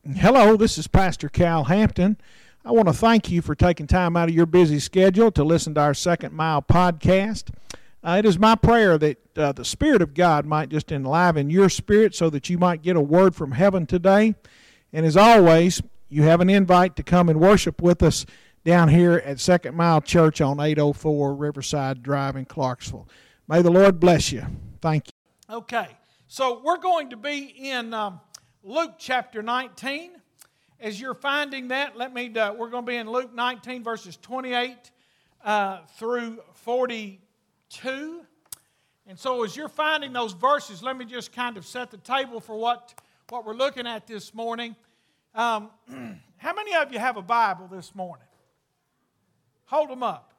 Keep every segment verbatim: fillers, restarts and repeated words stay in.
Hello, this is Pastor Cal Hampton. I want to thank you for taking time out of your busy schedule to listen to our Second Mile podcast. Uh, it is my prayer that uh, the Spirit of God might just enliven your spirit so that you might get a word from heaven today. And as always, you have an invite to come and worship with us down here at Second Mile Church on eight oh four Riverside Drive in Clarksville. May the Lord bless you. Thank you. Okay, so we're going to be in um, Luke chapter nineteen. As you're finding that, let me. Uh, we're going to be in Luke nineteen, verses twenty-eight uh, through forty-two. And so as you're finding those verses, let me just kind of set the table for what, what we're looking at this morning. Um, how many of you have a Bible this morning? Hold them up.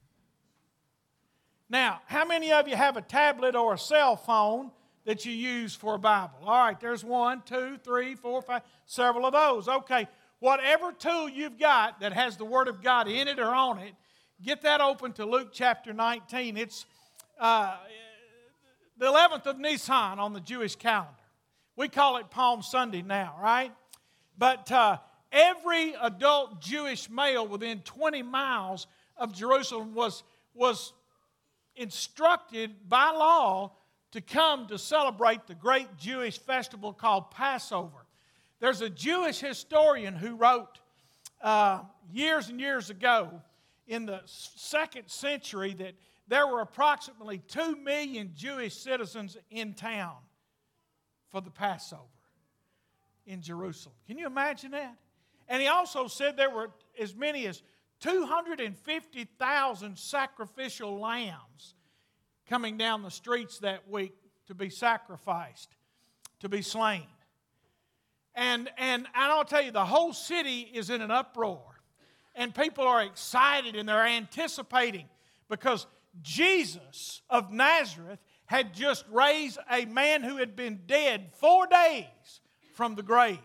Now, how many of you have a tablet or a cell phone that you use for a Bible? All right, there's one, two, three, four, five, several of those. Okay, whatever tool you've got that has the Word of God in it or on it, get that open to Luke chapter nineteen. It's uh, the eleventh of Nisan on the Jewish calendar. We call it Palm Sunday now, right? But uh, every adult Jewish male within twenty miles of Jerusalem was, was instructed by law to come to celebrate the great Jewish festival called Passover. There's a Jewish historian who wrote uh, years and years ago in the second century that there were approximately two million Jewish citizens in town for the Passover in Jerusalem. Can you imagine that? And he also said there were as many as two hundred fifty thousand sacrificial lambs coming down the streets that week to be sacrificed, to be slain. And, and I'll tell you, the whole city is in an uproar. And people are excited and they're anticipating because Jesus of Nazareth had just raised a man who had been dead four days from the grave.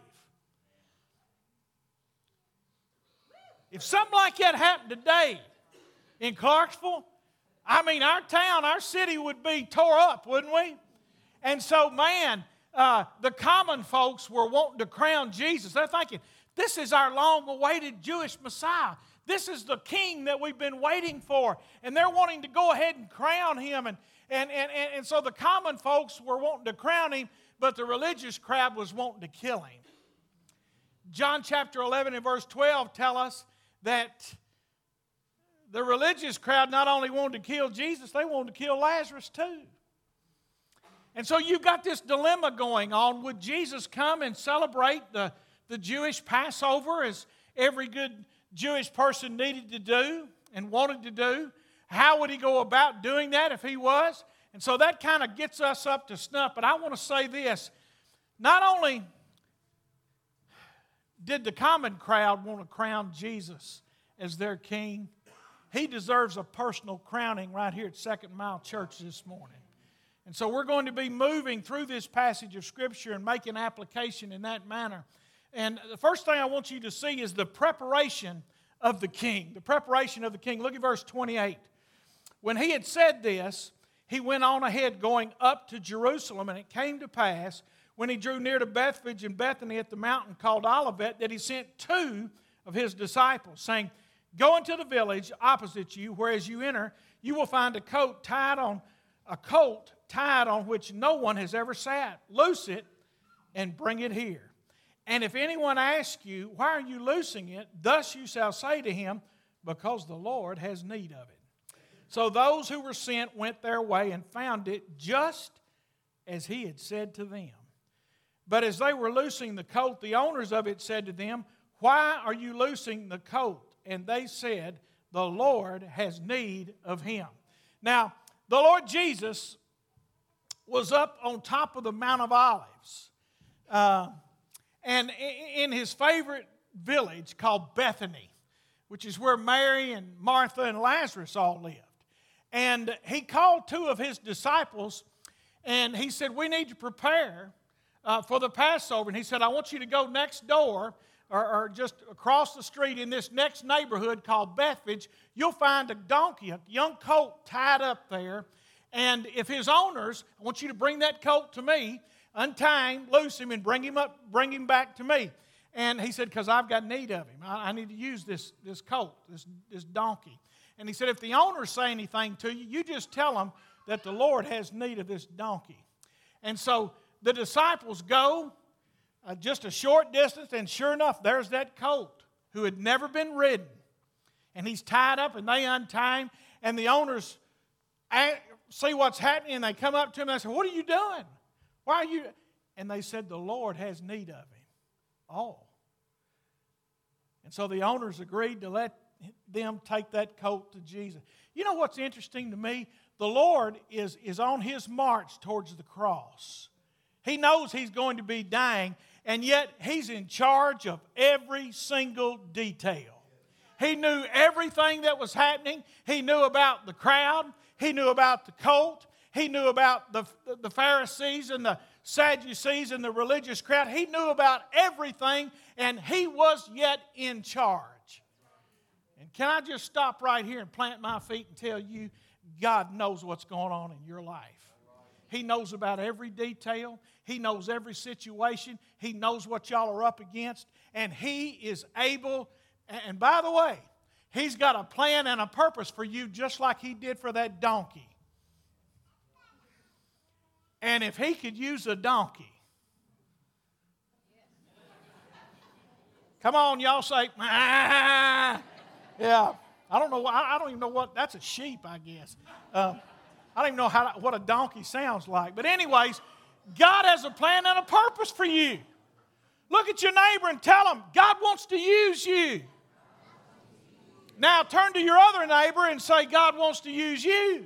If something like that happened today in Clarksville, I mean, our town, our city would be tore up, wouldn't we? And so, man, uh, the common folks were wanting to crown Jesus. They're thinking, this is our long-awaited Jewish Messiah. This is the king that we've been waiting for. And they're wanting to go ahead and crown him. And, and, and, and so the common folks were wanting to crown him, but the religious crowd was wanting to kill him. John chapter eleven and verse twelve tell us that the religious crowd not only wanted to kill Jesus, they wanted to kill Lazarus too. And so you've got this dilemma going on. Would Jesus come and celebrate the, the Jewish Passover as every good Jewish person needed to do and wanted to do? How would he go about doing that if he was? And so that kind of gets us up to snuff. But I want to say this. Not only did the common crowd want to crown Jesus as their king, he deserves a personal crowning right here at Second Mile Church this morning. And so we're going to be moving through this passage of Scripture and making application in that manner. And the first thing I want you to see is the preparation of the king. The preparation of the king. Look at verse twenty-eight. When he had said this, he went on ahead going up to Jerusalem, and it came to pass, when he drew near to Bethphage and Bethany at the mountain called Olivet, that he sent two of his disciples, saying, go into the village opposite you, where as you enter, you will find a coat tied on a colt tied on which no one has ever sat. Loose it and bring it here. And if anyone asks you, why are you loosing it? Thus you shall say to him, because the Lord has need of it. So those who were sent went their way and found it just as he had said to them. But as they were loosing the coat, the owners of it said to them, why are you loosing the coat? And they said, the Lord has need of him. Now, the Lord Jesus was up on top of the Mount of Olives. Uh, and in his favorite village called Bethany, which is where Mary and Martha and Lazarus all lived. And he called two of his disciples, and he said, we need to prepare uh, for the Passover. And he said, I want you to go next door, or, or just across the street in this next neighborhood called Bethphage. You'll find a donkey, a young colt tied up there. And if his owners, I want you to bring that colt to me, untie him, loose him, and bring him up, bring him back to me. And he said, because I've got need of him. I, I need to use this, this colt, this, this donkey. And he said, if the owners say anything to you, you just tell them that the Lord has need of this donkey. And so the disciples go uh, just a short distance, and sure enough, there's that colt who had never been ridden. And he's tied up, and they untie him, and the owners see what's happening, and they come up to him and they say, what are you doing? Why are you? And they said, the Lord has need of him. Oh. And so the owners agreed to let them take that colt to Jesus. You know what's interesting to me? The Lord is, is on His march towards the cross. He knows He's going to be dying, and yet He's in charge of every single detail. He knew everything that was happening. He knew about the crowd. He knew about the colt. He knew about the, the Pharisees and the Sadducees and the religious crowd. He knew about everything, and He was yet in charge. And can I just stop right here and plant my feet and tell you, God knows what's going on in your life. He knows about every detail. He knows every situation. He knows what y'all are up against. And He is able, and by the way, He's got a plan and a purpose for you just like He did for that donkey. And if He could use a donkey, come on, y'all say, ah. Yeah. I don't know. I don't even know what. That's a sheep, I guess. Um, I don't even know how what a donkey sounds like. But anyways, God has a plan and a purpose for you. Look at your neighbor and tell him God wants to use you. Now turn to your other neighbor and say God wants to use you.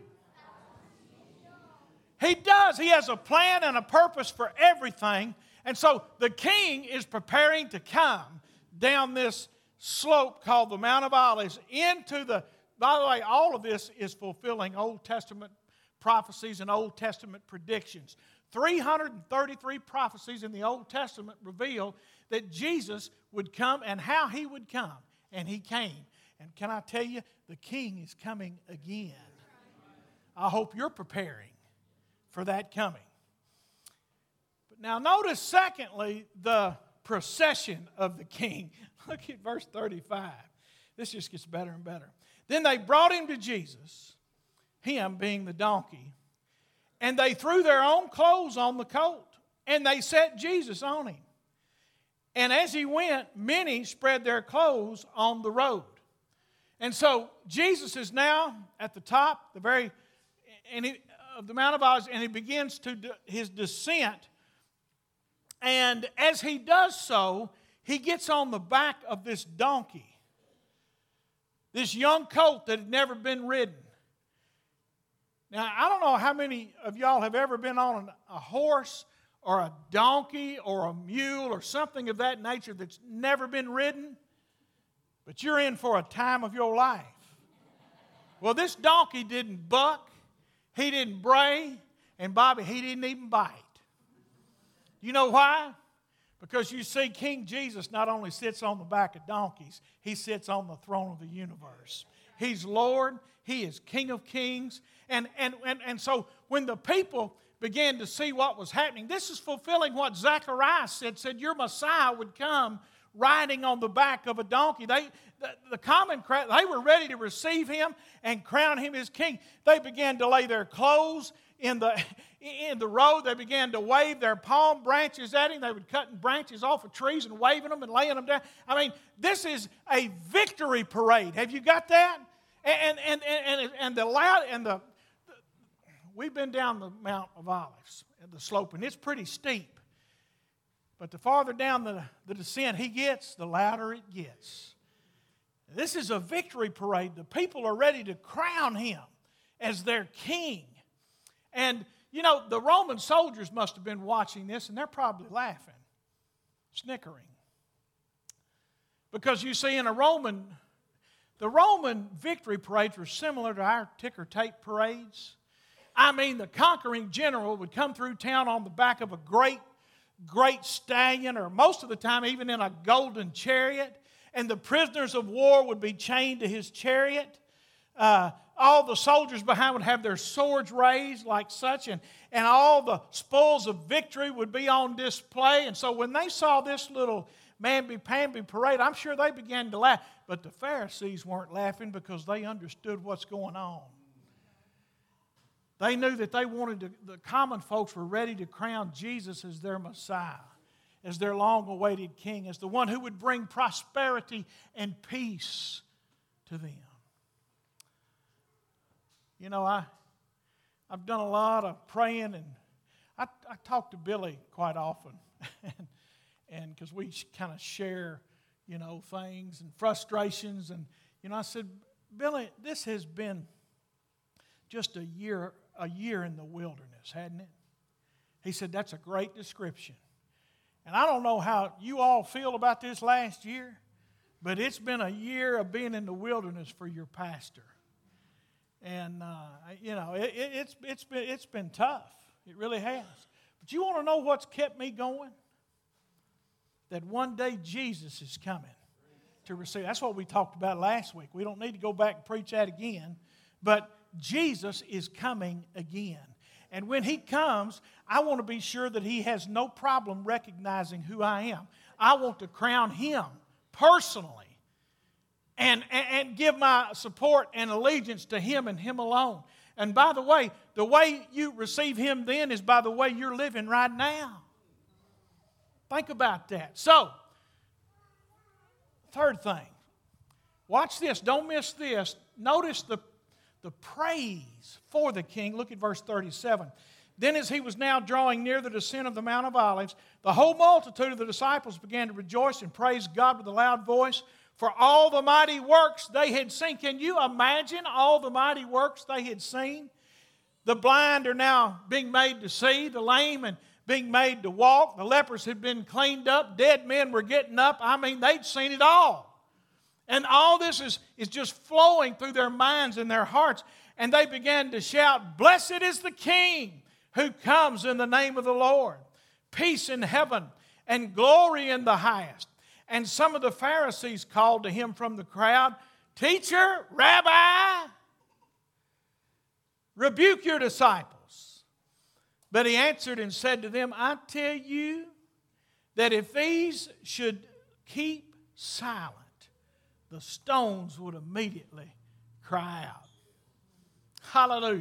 He does. He has a plan and a purpose for everything. And so the king is preparing to come down this slope called the Mount of Olives into the, by the way, all of this is fulfilling Old Testament prophecies and Old Testament predictions. three hundred thirty-three prophecies in the Old Testament reveal that Jesus would come and how He would come. And He came. And can I tell you, the king is coming again. I hope you're preparing for that coming. But now notice, secondly, the procession of the king. Look at verse thirty-five. This just gets better and better. Then they brought him to Jesus, him being the donkey, and they threw their own clothes on the colt, and they set Jesus on him. And as he went, many spread their clothes on the road. And so Jesus is now at the top, the very and he, of the Mount of Olives, and he begins to do his descent. And as he does so, he gets on the back of this donkey, this young colt that had never been ridden. Now, I don't know how many of y'all have ever been on a horse or a donkey or a mule or something of that nature that's never been ridden, but you're in for a time of your life. Well, this donkey didn't buck, he didn't bray, and Bobby, he didn't even bite. You know why? Because you see, King Jesus not only sits on the back of donkeys, He sits on the throne of the universe. He's Lord, He is King of kings. And, and, and, and so when the people began to see what was happening, this is fulfilling what Zechariah said, said your Messiah would come riding on the back of a donkey. They, the, the common crowd, they were ready to receive Him and crown Him as king. They began to lay their clothes in the, in the road. They began to wave their palm branches at Him. They would cut branches off of trees and waving them and laying them down. I mean, this is a victory parade. Have you got that? And, and, and, and, and the loud, and the, the, we've been down the Mount of Olives, the slope, and it's pretty steep. But the farther down the, the descent he gets, the louder it gets. This is a victory parade. The people are ready to crown Him as their king. And, you know, the Roman soldiers must have been watching this, and they're probably laughing, snickering. Because you see, in a Roman, the Roman victory parades were similar to our ticker tape parades. I mean, the conquering general would come through town on the back of a great great stallion, or most of the time even in a golden chariot, and the prisoners of war would be chained to his chariot. Uh, all the soldiers behind would have their swords raised like such, and, and all the spoils of victory would be on display. And so when they saw this little mamby-pamby parade, I'm sure they began to laugh. But the Pharisees weren't laughing because they understood what's going on. They knew that they wanted to, the common folks were ready to crown Jesus as their Messiah, as their long-awaited King, as the one who would bring prosperity and peace to them. You know, I, I've done a lot of praying, and I, I talk to Billy quite often, and because we kind of share, you know, things and frustrations, and, you know, I said, Billy, this has been just a year, a year in the wilderness, hadn't it? He said, that's a great description. And I don't know how you all feel about this last year, but it's been a year of being in the wilderness for your pastor. And, uh, you know, it, it, it's, it's, been, it's been tough. It really has. But you want to know what's kept me going? That one day Jesus is coming to receive. That's what we talked about last week. We don't need to go back and preach that again. But Jesus is coming again. And when He comes, I want to be sure that He has no problem recognizing who I am. I want to crown Him personally and, and, and give my support and allegiance to Him and Him alone. And by the way, the way you receive Him then is by the way you're living right now. Think about that. So, third thing. Watch this. Don't miss this. Notice the The praise for the king. Look at verse thirty-seven. Then as he was now drawing near the descent of the Mount of Olives, the whole multitude of the disciples began to rejoice and praise God with a loud voice for all the mighty works they had seen. Can you imagine all the mighty works they had seen? The blind are now being made to see, the lame and being made to walk, the lepers had been cleaned up, dead men were getting up. I mean, they'd seen it all. And all this is, is just flowing through their minds and their hearts. And they began to shout, "Blessed is the King who comes in the name of the Lord. Peace in heaven and glory in the highest." And some of the Pharisees called to him from the crowd, "Teacher, Rabbi, rebuke your disciples." But he answered and said to them, "I tell you that if these should keep silent, the stones would immediately cry out." Hallelujah.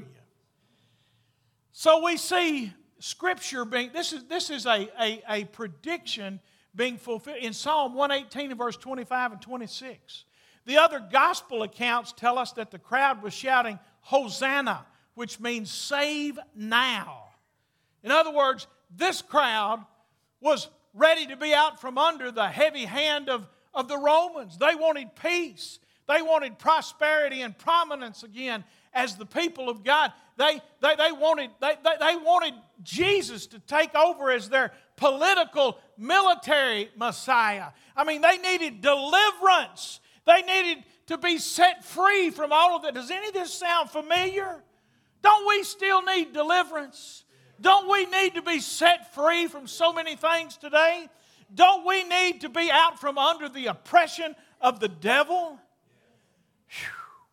So we see Scripture being, this is, this is a, a, a prediction being fulfilled in Psalm one eighteen and verse twenty-five and twenty-six. The other gospel accounts tell us that the crowd was shouting, "Hosanna," which means save now. In other words, this crowd was ready to be out from under the heavy hand of of the Romans. They wanted peace. They wanted prosperity and prominence again as the people of God. They, they, they, wanted, they, they, they wanted Jesus to take over as their political, military Messiah. I mean, they needed deliverance. They needed to be set free from all of that. Does any of this sound familiar? Don't we still need deliverance? Don't we need to be set free from so many things today? Don't we need to be out from under the oppression of the devil? Whew.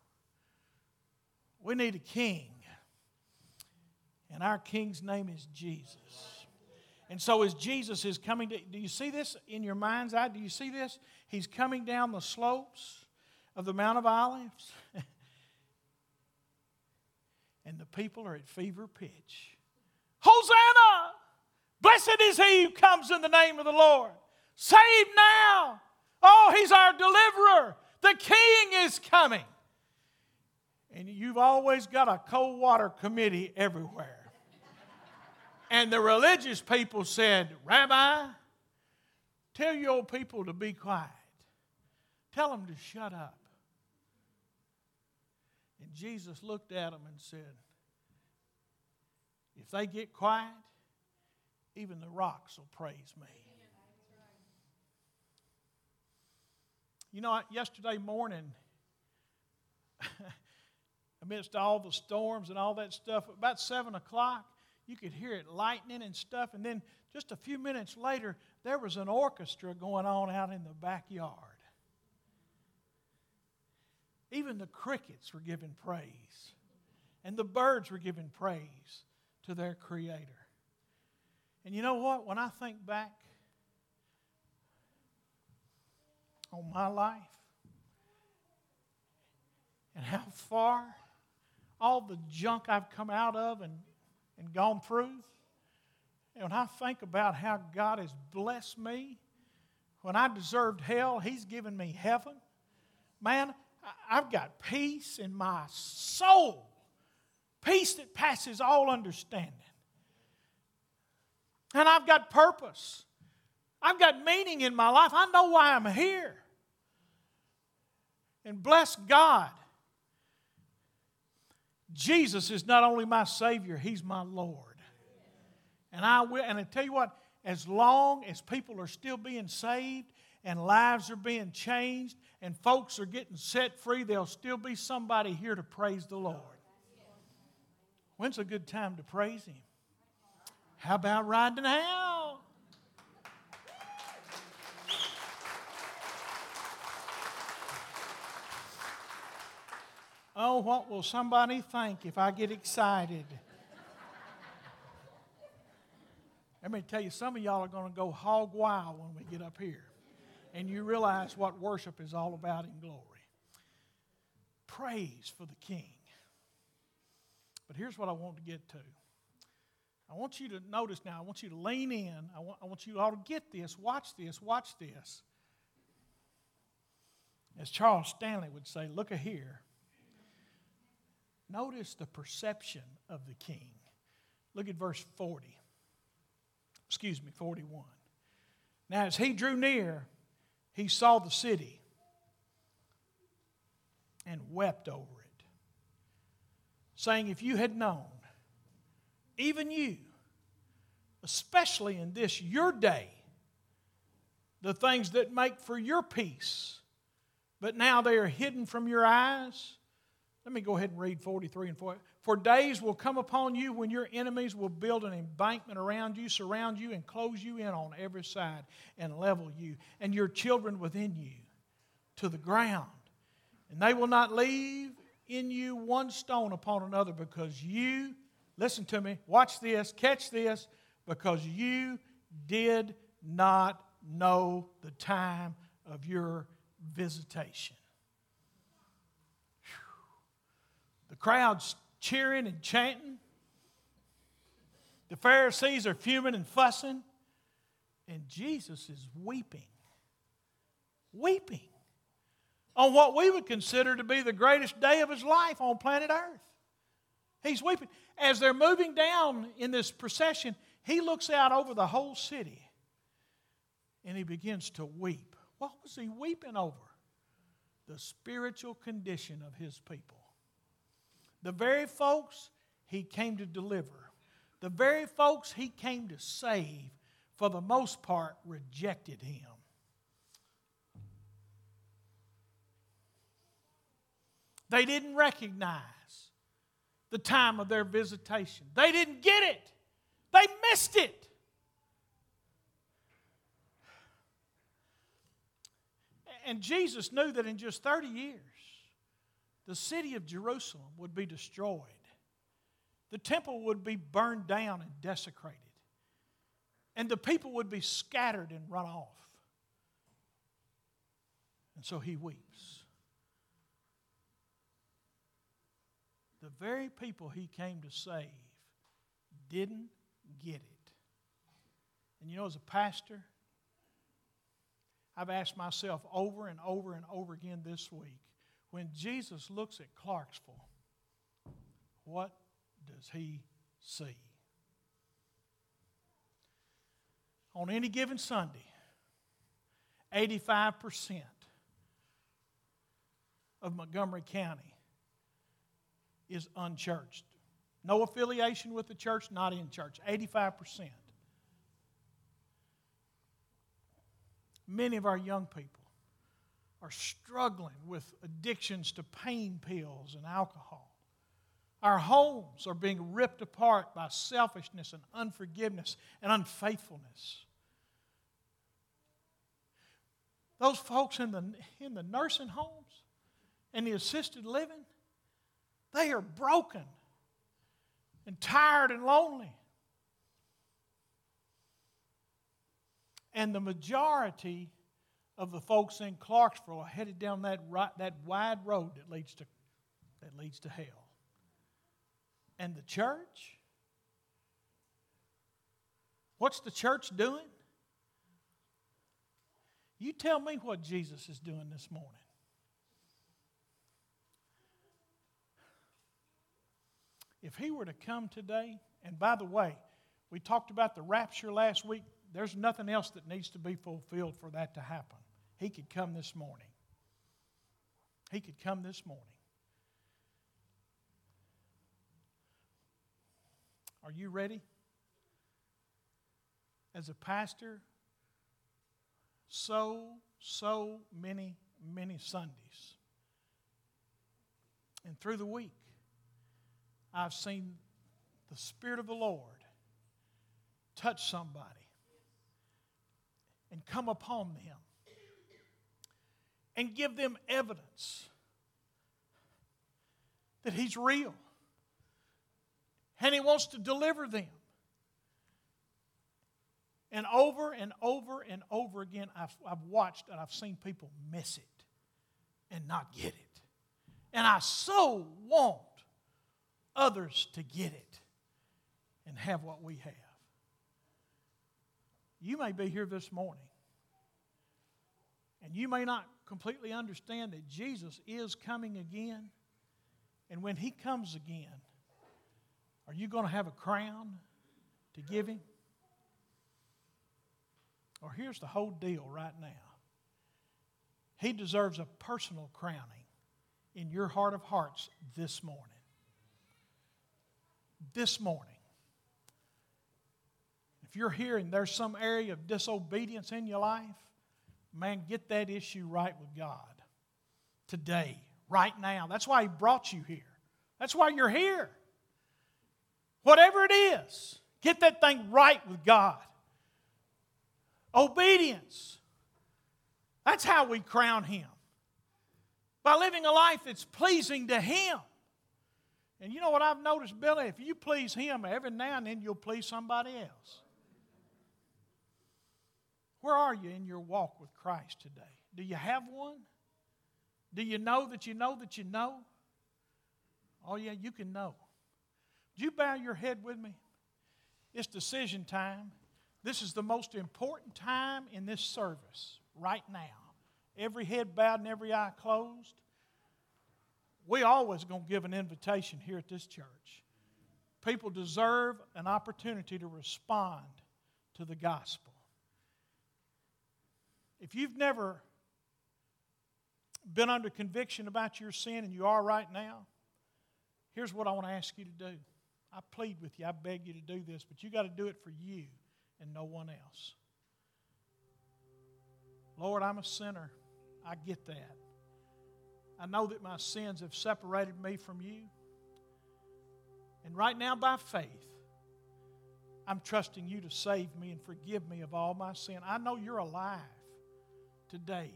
We need a king. And our king's name is Jesus. And so as Jesus is coming to, do you see this in your mind's eye? Do you see this? He's coming down the slopes of the Mount of Olives. And the people are at fever pitch. "Hosanna! Blessed is he who comes in the name of the Lord. Save now. Oh, he's our deliverer. The King is coming." And you've always got a cold water committee everywhere. And the religious people said, "Rabbi, tell your old people to be quiet. Tell them to shut up." And Jesus looked at them and said, "If they get quiet, even the rocks will praise me." You know, yesterday morning, amidst all the storms and all that stuff, about seven o'clock, you could hear it lightning and stuff. And then just a few minutes later, there was an orchestra going on out in the backyard. Even the crickets were giving praise. And the birds were giving praise to their Creator. And you know what? When I think back on my life and how far all the junk I've come out of and, and gone through. And when I think about how God has blessed me, when I deserved hell, He's given me heaven. Man, I've got peace in my soul. Peace that passes all understanding. And I've got purpose. I've got meaning in my life. I know why I'm here. And bless God, Jesus is not only my Savior, He's my Lord. And I will, and I tell you what, as long as people are still being saved and lives are being changed and folks are getting set free, there'll still be somebody here to praise the Lord. When's a good time to praise Him? How about right now? Oh, what will somebody think if I get excited? Let me tell you, some of y'all are going to go hog wild when we get up here. And you realize what worship is all about in glory. Praise for the King. But here's what I want to get to. I want you to notice now, I want you to lean in. I want, I want you all to get this, watch this, watch this. As Charles Stanley would say, look a here. Notice the perception of the King. Look at verse forty. Excuse me, forty-one. Now as he drew near, he saw the city and wept over it, saying, if you had known, even you, especially in this your day, the things that make for your peace, but now they are hidden from your eyes. Let me go ahead and read forty-three and forty. For days will come upon you when your enemies will build an embankment around you, surround you, and close you in on every side, and level you, and your children within you to the ground. And they will not leave in you one stone upon another, because you, listen to me, watch this, catch this, because you did not know the time of your visitation. The crowd's cheering and chanting. The Pharisees are fuming and fussing. And Jesus is weeping. Weeping on what we would consider to be the greatest day of His life on planet Earth. He's weeping. As they're moving down in this procession, He looks out over the whole city and He begins to weep. What was He weeping over? The spiritual condition of His people. The very folks He came to deliver, the very folks He came to save, for the most part, rejected Him. They didn't recognize the time of their visitation. They didn't get it. They missed it. And Jesus knew that in just thirty years, the city of Jerusalem would be destroyed. The temple would be burned down and desecrated. And the people would be scattered and run off. And so He weeps. The very people He came to save didn't get it. And you know, as a pastor, I've asked myself over and over and over again this week, when Jesus looks at Clarksville, what does He see? On any given Sunday, eighty-five percent of Montgomery County is unchurched. No affiliation with the church, not in church. eighty-five percent. Many of our young people are struggling with addictions to pain pills and alcohol. Our homes are being ripped apart by selfishness and unforgiveness and unfaithfulness. Those folks in the, in the nursing homes and the assisted living, they are broken and tired and lonely. And the majority of the folks in Clarksville are headed down that right, that wide road that leads to that leads to hell. And the church? What's the church doing? You tell me what Jesus is doing this morning. If He were to come today, and by the way, we talked about the rapture last week. There's nothing else that needs to be fulfilled for that to happen. He could come this morning. He could come this morning. Are you ready? As a pastor, so, so many, many Sundays, and through the week, I've seen the Spirit of the Lord touch somebody and come upon them and give them evidence that He's real and He wants to deliver them. And over and over and over again, I've, I've watched and I've seen people miss it and not get it. And I so want others to get it and have what we have. You may be here this morning, and you may not completely understand that Jesus is coming again. And when He comes again, are you going to have a crown to give Him? Or here's the whole deal right now. He deserves a personal crowning in your heart of hearts this morning. This morning. If you're here and there's some area of disobedience in your life, man, get that issue right with God. Today, right now. That's why He brought you here. That's why you're here. Whatever it is, get that thing right with God. Obedience. That's how we crown Him. By living a life that's pleasing to Him. And you know what I've noticed, Billy? If you please Him, every now and then you'll please somebody else. Where are you in your walk with Christ today? Do you have one? Do you know that you know that you know? Oh yeah, you can know. Would you bow your head with me? It's decision time. This is the most important time in this service right now. Every head bowed and every eye closed. We always going to give an invitation here at this church. People deserve an opportunity to respond to the gospel. If you've never been under conviction about your sin, and you are right now, here's what I want to ask you to do. I plead with you, I beg you to do this, but you got to do it for you and no one else. Lord, I'm a sinner. I get that. I know that my sins have separated me from you. And right now, by faith, I'm trusting you to save me and forgive me of all my sin. I know you're alive today.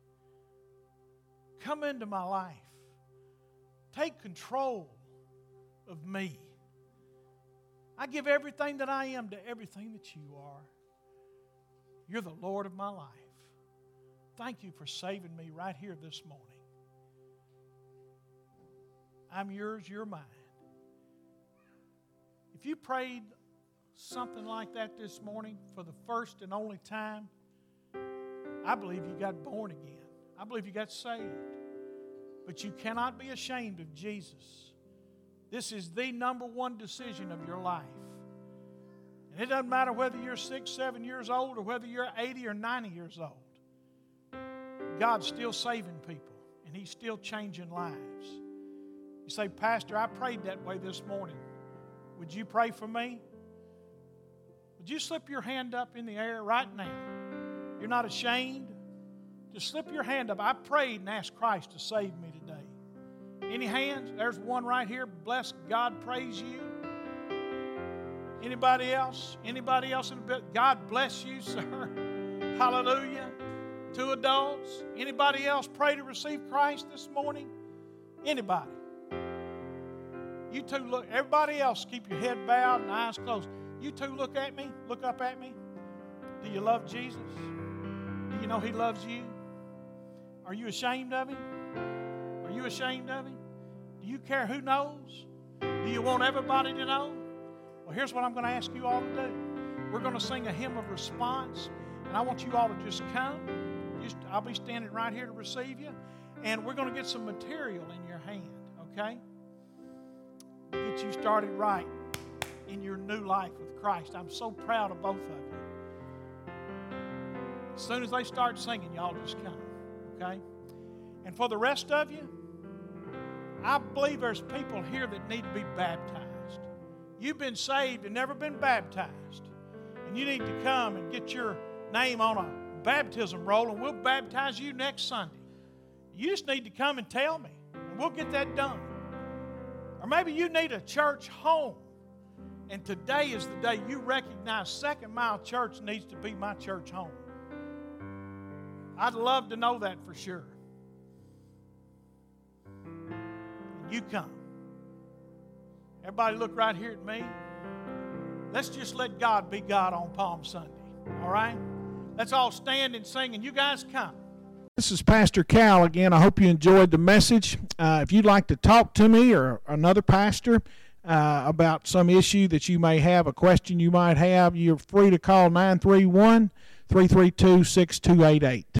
Come into my life. Take control of me. I give everything that I am to everything that you are. You're the Lord of my life. Thank you for saving me right here this morning. I'm yours, you're mine. If you prayed something like that this morning for the first and only time, I believe you got born again. I believe you got saved. But you cannot be ashamed of Jesus. This is the number one decision of your life. And it doesn't matter whether you're six, seven years old or whether you're eighty or ninety years old. God's still saving people, and He's still changing lives. You say, Pastor, I prayed that way this morning. Would you pray for me? Would you slip your hand up in the air right now? You're not ashamed? Just slip your hand up. I prayed and asked Christ to save me today. Any hands? There's one right here. Bless God, praise you. Anybody else? Anybody else in the building? God bless you, sir. Hallelujah. Two adults. Anybody else pray to receive Christ this morning? Anybody? You two look. Everybody else, keep your head bowed and eyes closed. You two look at me. Look up at me. Do you love Jesus? Do you know He loves you? Are you ashamed of Him? Are you ashamed of Him? Do you care who knows? Do you want everybody to know? Well, here's what I'm going to ask you all to do. We're going to sing a hymn of response, and I want you all to just come. Just, I'll be standing right here to receive you, and we're going to get some material in your hand, okay? Get you started right in your new life with Christ. I'm so proud of both of you. As soon as they start singing, y'all just come, okay? And for the rest of you, I believe there's people here that need to be baptized. You've been saved and never been baptized. And you need to come and get your name on a baptism roll, and we'll baptize you next Sunday. You just need to come and tell me, and we'll get that done. Or maybe you need a church home, and today is the day you recognize Second Mile Church needs to be my church home. I'd love to know that for sure. And you come. Everybody look right here at me. Let's just let God be God on Palm Sunday. All right? Let's all stand and sing, and you guys come. This is Pastor Cal again. I hope you enjoyed the message. Uh, if you'd like to talk to me or another pastor uh, about some issue that you may have, a question you might have, you're free to call nine three one, three three two, six two eight eight.